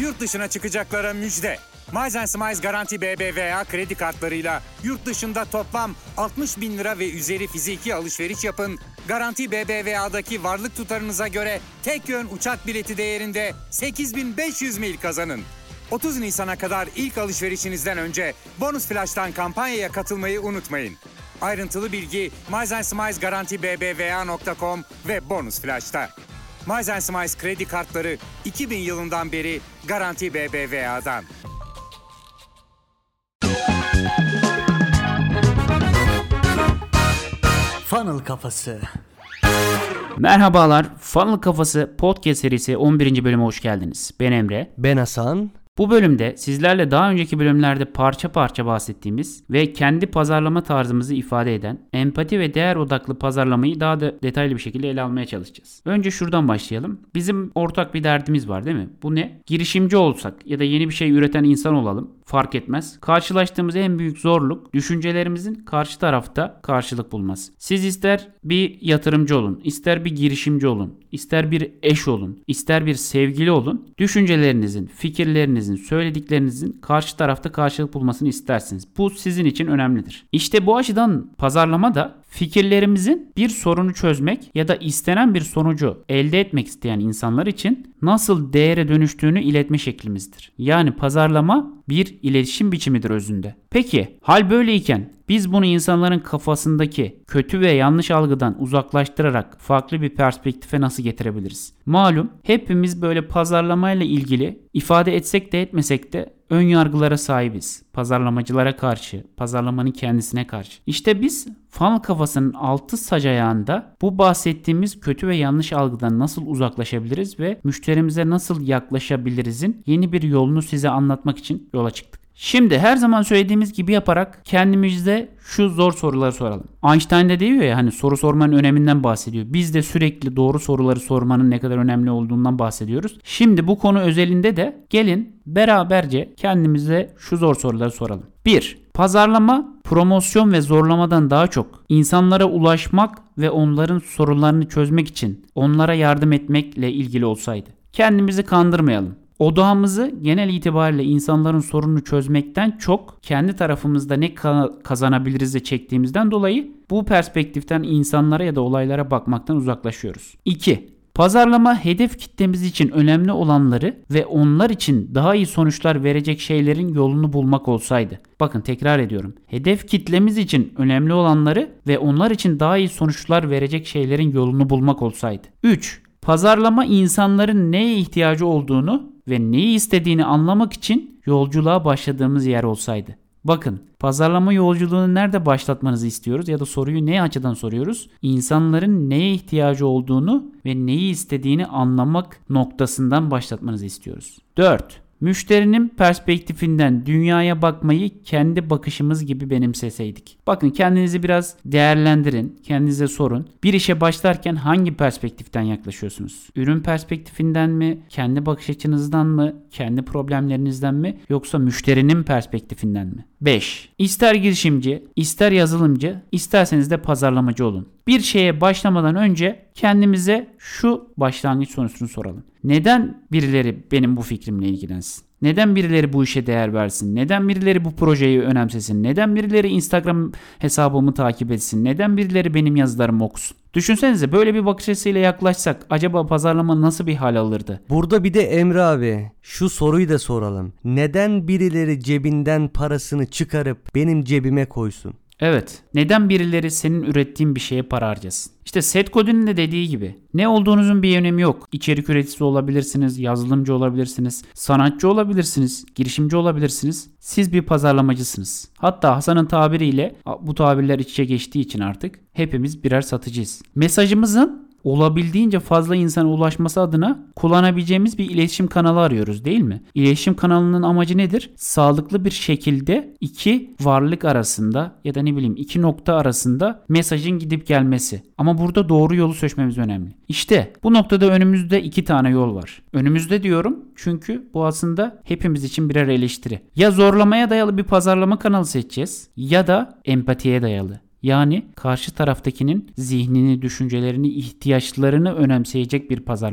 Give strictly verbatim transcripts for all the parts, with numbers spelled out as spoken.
Yurt dışına çıkacaklara müjde. Miles and Smiles Garanti B B V A kredi kartlarıyla yurt dışında toplam altmış bin lira ve üzeri fiziki alışveriş yapın. Garanti B B V A'daki varlık tutarınıza göre tek yön uçak bileti değerinde sekiz bin beş yüz mil kazanın. otuz Nisan'a kadar ilk alışverişinizden önce Bonus Flash'tan kampanyaya katılmayı unutmayın. Ayrıntılı bilgi Miles and Smiles Garanti B B V A nokta com ve Bonus Flash'ta. Miles and Smiles kredi kartları iki bin yılından beri Garanti B B V A'dan. Funnel Kafası. Merhabalar, Funnel Kafası podcast serisi on birinci bölüme hoş geldiniz. Ben Emre. Ben Hasan. Bu bölümde sizlerle daha önceki bölümlerde parça parça bahsettiğimiz ve kendi pazarlama tarzımızı ifade eden empati ve değer odaklı pazarlamayı daha da detaylı bir şekilde ele almaya çalışacağız. Önce şuradan başlayalım. Bizim ortak bir derdimiz var değil mi? Bu ne? Girişimci olsak ya da yeni bir şey üreten insan olalım. Fark etmez. Karşılaştığımız en büyük zorluk düşüncelerimizin karşı tarafta karşılık bulması. Siz ister bir yatırımcı olun, ister bir girişimci olun, ister bir eş olun, ister bir sevgili olun. Düşüncelerinizin, fikirlerinizin, söylediklerinizin karşı tarafta karşılık bulmasını istersiniz. Bu sizin için önemlidir. İşte bu açıdan pazarlama da fikirlerimizin bir sorunu çözmek ya da istenen bir sonucu elde etmek isteyen insanlar için nasıl değere dönüştüğünü iletme şeklimizdir. Yani pazarlama bir iletişim biçimidir özünde. Peki hal böyleyken biz bunu insanların kafasındaki kötü ve yanlış algıdan uzaklaştırarak farklı bir perspektife nasıl getirebiliriz? Malum hepimiz böyle pazarlamayla ilgili ifade etsek de etmesek de ön yargılara sahibiz. Pazarlamacılara karşı, pazarlamanın kendisine karşı. İşte biz funnel kafasının altı sac ayağında bu bahsettiğimiz kötü ve yanlış algıdan nasıl uzaklaşabiliriz ve müşterimize nasıl yaklaşabilirizin yeni bir yolunu size anlatmak için yola çıktık. Şimdi her zaman söylediğimiz gibi yaparak kendimize şu zor soruları soralım. Einstein de diyor ya hani soru sormanın öneminden bahsediyor. Biz de sürekli doğru soruları sormanın ne kadar önemli olduğundan bahsediyoruz. Şimdi bu konu özelinde de gelin beraberce kendimize şu zor soruları soralım. bir. Pazarlama, promosyon ve zorlamadan daha çok insanlara ulaşmak ve onların sorunlarını çözmek için onlara yardım etmekle ilgili olsaydı. Kendimizi kandırmayalım. Odağımızı genel itibariyle insanların sorununu çözmekten çok kendi tarafımızda ne kazanabiliriz de çektiğimizden dolayı bu perspektiften insanlara ya da olaylara bakmaktan uzaklaşıyoruz. iki. Pazarlama hedef kitlemiz için önemli olanları ve onlar için daha iyi sonuçlar verecek şeylerin yolunu bulmak olsaydı. Bakın tekrar ediyorum. Hedef kitlemiz için önemli olanları ve onlar için daha iyi sonuçlar verecek şeylerin yolunu bulmak olsaydı. üç. Pazarlama insanların neye ihtiyacı olduğunu ve neyi istediğini anlamak için yolculuğa başladığımız yer olsaydı. Bakın pazarlama yolculuğunu nerede başlatmanızı istiyoruz ya da soruyu ne açıdan soruyoruz? İnsanların neye ihtiyacı olduğunu ve neyi istediğini anlamak noktasından başlatmanızı istiyoruz. dört. Müşterinin perspektifinden dünyaya bakmayı kendi bakışımız gibi benimseseydik. Bakın kendinizi biraz değerlendirin, kendinize sorun. Bir işe başlarken hangi perspektiften yaklaşıyorsunuz? Ürün perspektifinden mi, kendi bakış açınızdan mı, kendi problemlerinizden mi yoksa müşterinin perspektifinden mi? beş. İster girişimci, ister yazılımcı, isterseniz de pazarlamacı olun. Bir şeye başlamadan önce kendimize şu başlangıç sorusunu soralım. Neden birileri benim bu fikrimle ilgilensin? Neden birileri bu işe değer versin? Neden birileri bu projeyi önemsesin? Neden birileri Instagram hesabımı takip etsin? Neden birileri benim yazılarımı okusun? Düşünsenize böyle bir bakış açısıyla yaklaşsak acaba pazarlama nasıl bir hal alırdı? Burada bir de Emre abi şu soruyu da soralım. Neden birileri cebinden parasını çıkarıp benim cebime koysun? Evet. Neden birileri senin ürettiğin bir şeye para harcasın? İşte Seth Godin'in de dediği gibi ne olduğunuzun bir önemi yok. İçerik üreticisi olabilirsiniz, yazılımcı olabilirsiniz, sanatçı olabilirsiniz, girişimci olabilirsiniz. Siz bir pazarlamacısınız. Hatta Hasan'ın tabiriyle bu tabirler iç içe geçtiği için artık hepimiz birer satıcıyız. Mesajımızın olabildiğince fazla insana ulaşması adına kullanabileceğimiz bir iletişim kanalı arıyoruz değil mi? İletişim kanalının amacı nedir? Sağlıklı bir şekilde iki varlık arasında ya da ne bileyim iki nokta arasında mesajın gidip gelmesi. Ama burada doğru yolu seçmemiz önemli. İşte bu noktada önümüzde iki tane yol var. Önümüzde diyorum çünkü bu aslında hepimiz için birer eleştiri. Ya zorlamaya dayalı bir pazarlama kanalı seçeceğiz ya da empatiye dayalı. Yani karşı taraftakinin zihnini, düşüncelerini, ihtiyaçlarını önemseyecek bir pazarlama.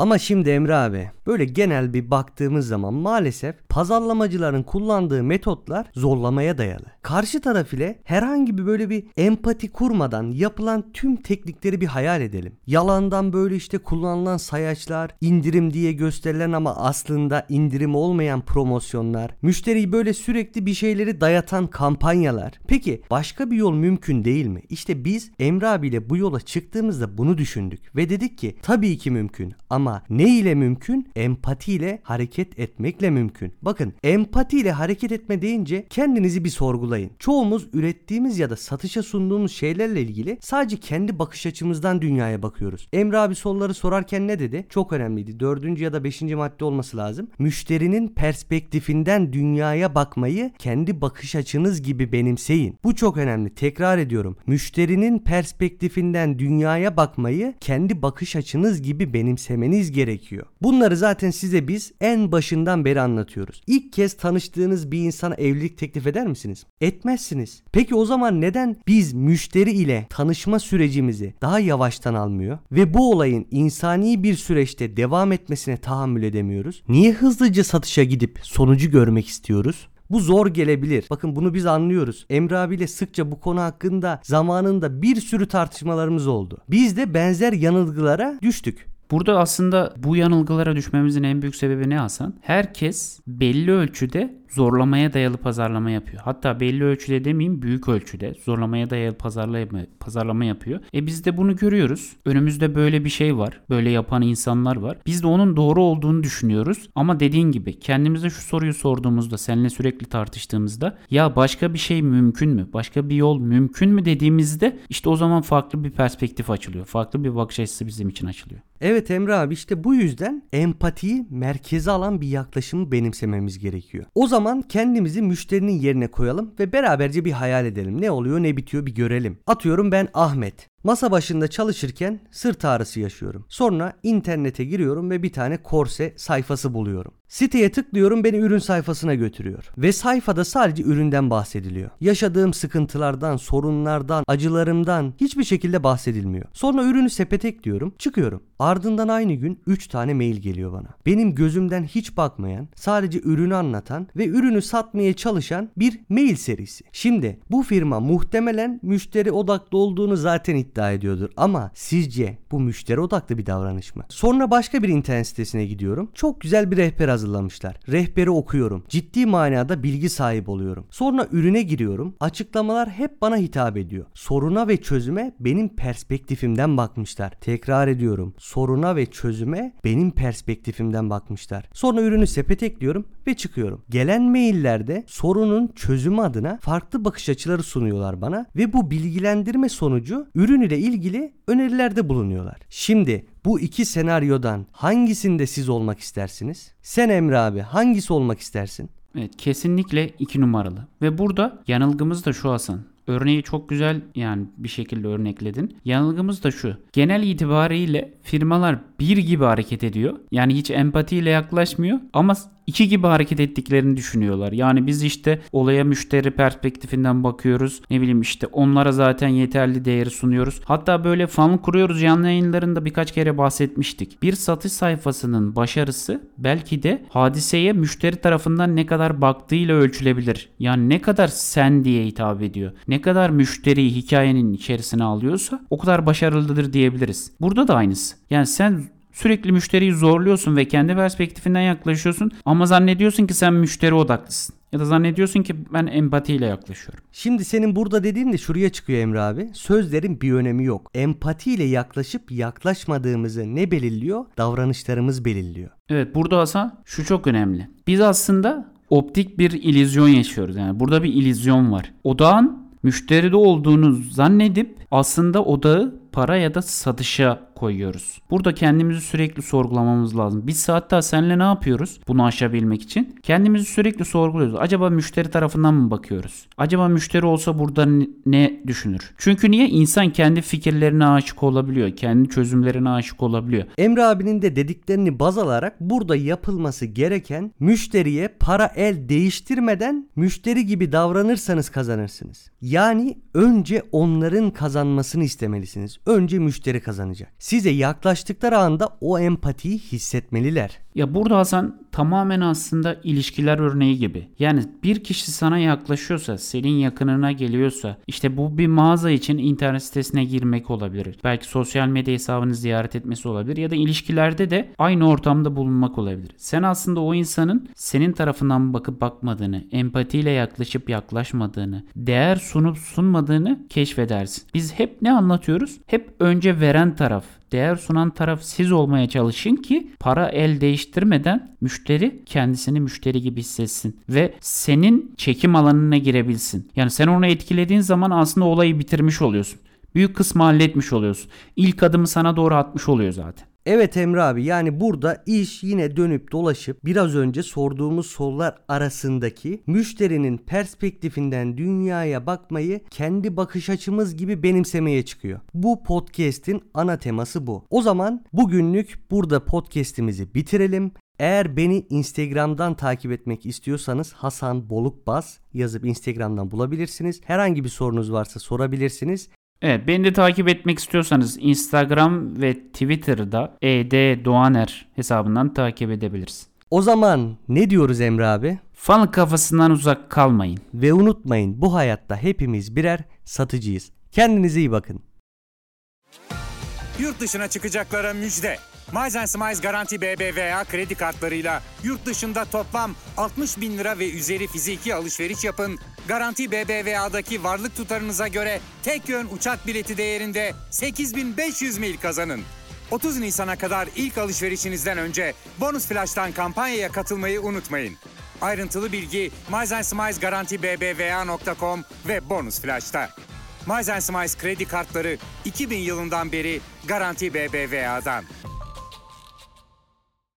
Ama şimdi Emre abi, böyle genel bir baktığımız zaman maalesef pazarlamacıların kullandığı metotlar zorlamaya dayalı. Karşı taraf ile herhangi bir böyle bir empati kurmadan yapılan tüm teknikleri bir hayal edelim. Yalandan böyle işte kullanılan sayaçlar, indirim diye gösterilen ama aslında indirim olmayan promosyonlar, müşteriyi böyle sürekli bir şeyleri dayatan kampanyalar. Peki başka bir yol mümkün değil mi? İşte biz Emre abiyle bu yola çıktığımızda bunu düşündük ve dedik ki tabii ki mümkün, ama ne ile mümkün? Empati ile hareket etmekle mümkün. Bakın, empati ile hareket etme deyince kendinizi bir sorgulayın. Çoğumuz ürettiğimiz ya da satışa sunduğumuz şeylerle ilgili sadece kendi bakış açımızdan dünyaya bakıyoruz. Emre abi soruları sorarken ne dedi? Çok önemliydi. Dördüncü ya da beşinci madde olması lazım. Müşterinin perspektifinden dünyaya bakmayı kendi bakış açınız gibi benimseyin. Bu çok önemli. Tekrar ediyorum. Müşterinin perspektifinden dünyaya bakmayı kendi bakış açınız gibi benimsemeniz gerekiyor. Bunları zaten size biz en başından beri anlatıyoruz. İlk kez tanıştığınız bir insana evlilik teklif eder misiniz? Etmezsiniz. Peki o zaman neden biz müşteri ile tanışma sürecimizi daha yavaştan almıyor ve bu olayın insani bir süreçte devam etmesine tahammül edemiyoruz? Niye hızlıca satışa gidip sonucu görmek istiyoruz? Bu zor gelebilir. Bakın, bunu biz anlıyoruz. Emre abiyle sıkça bu konu hakkında zamanında bir sürü tartışmalarımız oldu. Biz de benzer yanılgılara düştük. Burada aslında bu yanılgılara düşmemizin en büyük sebebi ne Hasan? Herkes belli ölçüde zorlamaya dayalı pazarlama yapıyor. Hatta belli ölçüde demeyeyim, büyük ölçüde zorlamaya dayalı pazarlama, pazarlama yapıyor. E biz de bunu görüyoruz. Önümüzde böyle bir şey var. Böyle yapan insanlar var. Biz de onun doğru olduğunu düşünüyoruz. Ama dediğin gibi kendimize şu soruyu sorduğumuzda, seninle sürekli tartıştığımızda, ya başka bir şey mümkün mü? Başka bir yol mümkün mü dediğimizde işte o zaman farklı bir perspektif açılıyor. Farklı bir bakış açısı bizim için açılıyor. Evet Emre abi, işte bu yüzden empatiyi merkeze alan bir yaklaşımı benimsememiz gerekiyor. O zaman kendimizi müşterinin yerine koyalım ve beraberce bir hayal edelim. Ne oluyor, ne bitiyor bir görelim. Atıyorum, ben Ahmet. Masa başında çalışırken sırt ağrısı yaşıyorum. Sonra internete giriyorum ve bir tane korse sayfası buluyorum. Siteye tıklıyorum, beni ürün sayfasına götürüyor. Ve sayfada sadece üründen bahsediliyor. Yaşadığım sıkıntılardan, sorunlardan, acılarımdan hiçbir şekilde bahsedilmiyor. Sonra ürünü sepete ekliyorum, çıkıyorum. Ardından aynı gün üç tane mail geliyor bana. Benim gözümden hiç bakmayan, sadece ürünü anlatan ve ürünü satmaya çalışan bir mail serisi. Şimdi bu firma muhtemelen müşteri odaklı olduğunu zaten iddia ediyordur. Ama sizce bu müşteri odaklı bir davranış mı? Sonra başka bir internet sitesine gidiyorum. Çok güzel bir rehber hazırlamışlar. Rehberi okuyorum. Ciddi manada bilgi sahibi oluyorum. Sonra ürüne giriyorum. Açıklamalar hep bana hitap ediyor. Soruna ve çözüme benim perspektifimden bakmışlar. Tekrar ediyorum. Soruna ve çözüme benim perspektifimden bakmışlar. Sonra ürünü sepete ekliyorum ve çıkıyorum. Gelen maillerde sorunun çözümü adına farklı bakış açıları sunuyorlar bana ve bu bilgilendirme sonucu ürün ile ilgili önerilerde bulunuyorlar. Şimdi bu iki senaryodan hangisinde siz olmak istersiniz? Sen Emre abi hangisi olmak istersin? Evet, kesinlikle iki numaralı. Ve burada yanılgımız da şu Hasan. Örneği çok güzel yani bir şekilde örnekledin. Yanılgımız da şu. Genel itibariyle firmalar bir gibi hareket ediyor. Yani hiç empatiyle yaklaşmıyor ama iki gibi hareket ettiklerini düşünüyorlar. Yani biz işte olaya müşteri perspektifinden bakıyoruz. Ne bileyim işte onlara zaten yeterli değeri sunuyoruz. Hatta böyle funnel kuruyoruz, canlı yayınlarında birkaç kere bahsetmiştik. Bir satış sayfasının başarısı belki de hadiseye müşteri tarafından ne kadar baktığıyla ölçülebilir. Yani ne kadar sen diye hitap ediyor. Ne kadar müşteriyi hikayenin içerisine alıyorsa o kadar başarılıdır diyebiliriz. Burada da aynısı. Yani sen sürekli müşteriyi zorluyorsun ve kendi perspektifinden yaklaşıyorsun ama zannediyorsun ki sen müşteri odaklısın. Ya da zannediyorsun ki ben empatiyle yaklaşıyorum. Şimdi senin burada dediğin de şuraya çıkıyor Emre abi. Sözlerin bir önemi yok. Empatiyle yaklaşıp yaklaşmadığımızı ne belirliyor? Davranışlarımız belirliyor. Evet, burada Hasan şu çok önemli. Biz aslında optik bir illüzyon yaşıyoruz. Yani burada bir illüzyon var. Odağın müşteride olduğunu zannedip aslında odağı para ya da satışa koyuyoruz. Burada kendimizi sürekli sorgulamamız lazım. Biz hatta seninle ne yapıyoruz bunu aşabilmek için? Kendimizi sürekli sorguluyoruz. Acaba müşteri tarafından mı bakıyoruz? Acaba müşteri olsa burada ne düşünür? Çünkü niye? İnsan kendi fikirlerine aşık olabiliyor. Kendi çözümlerine aşık olabiliyor. Emre abinin de dediklerini baz alarak burada yapılması gereken, müşteriye para el değiştirmeden müşteri gibi davranırsanız kazanırsınız. Yani önce onların kazanmasını istemelisiniz. önce müşteri kazanacak. Size yaklaştıkları anda o empatiyi hissetmeliler. Ya burada Hasan tamamen aslında ilişkiler örneği gibi. Yani bir kişi sana yaklaşıyorsa, senin yakınına geliyorsa, işte bu bir mağaza için internet sitesine girmek olabilir. Belki sosyal medya hesabını ziyaret etmesi olabilir ya da ilişkilerde de aynı ortamda bulunmak olabilir. Sen aslında o insanın senin tarafından bakıp bakmadığını, empatiyle yaklaşıp yaklaşmadığını, değer sunup sunmadığını keşfedersin. Biz hep ne anlatıyoruz? Hep önce veren taraf, değer sunan taraf siz olmaya çalışın ki para el değiştirmeden müşteri kendisini müşteri gibi hissetsin ve senin çekim alanına girebilsin. Yani sen onu etkilediğin zaman aslında olayı bitirmiş oluyorsun. Büyük kısmı halletmiş oluyorsun. İlk adımı sana doğru atmış oluyor zaten. Evet Emre abi, yani burada iş yine dönüp dolaşıp biraz önce sorduğumuz sorular arasındaki müşterinin perspektifinden dünyaya bakmayı kendi bakış açımız gibi benimsemeye çıkıyor. Bu podcast'in ana teması bu. O zaman bugünlük burada podcast'imizi bitirelim. Eğer beni Instagram'dan takip etmek istiyorsanız Hasan Bolukbaz yazıp Instagram'dan bulabilirsiniz. Herhangi bir sorunuz varsa sorabilirsiniz. Evet, beni de takip etmek istiyorsanız Instagram ve Twitter'da E D Doğaner hesabından takip edebiliriz. O zaman ne diyoruz Emre abi? Funnel kafasından uzak kalmayın. Ve unutmayın, bu hayatta hepimiz birer satıcıyız. Kendinize iyi bakın. Yurt dışına çıkacaklara müjde. Miles Smiles Garanti B B V A kredi kartlarıyla yurt dışında toplam altmış bin lira ve üzeri fiziki alışveriş yapın. Garanti B B V A'daki varlık tutarınıza göre tek yön uçak bileti değerinde sekiz bin beş yüz mil kazanın. otuz Nisan'a kadar ilk alışverişinizden önce Bonus Flash'tan kampanyaya katılmayı unutmayın. Ayrıntılı bilgi Miles Smiles Garanti B B V A nokta com ve Bonus Flash'ta. Miles Smiles kredi kartları iki bin yılından beri Garanti B B V A'dan.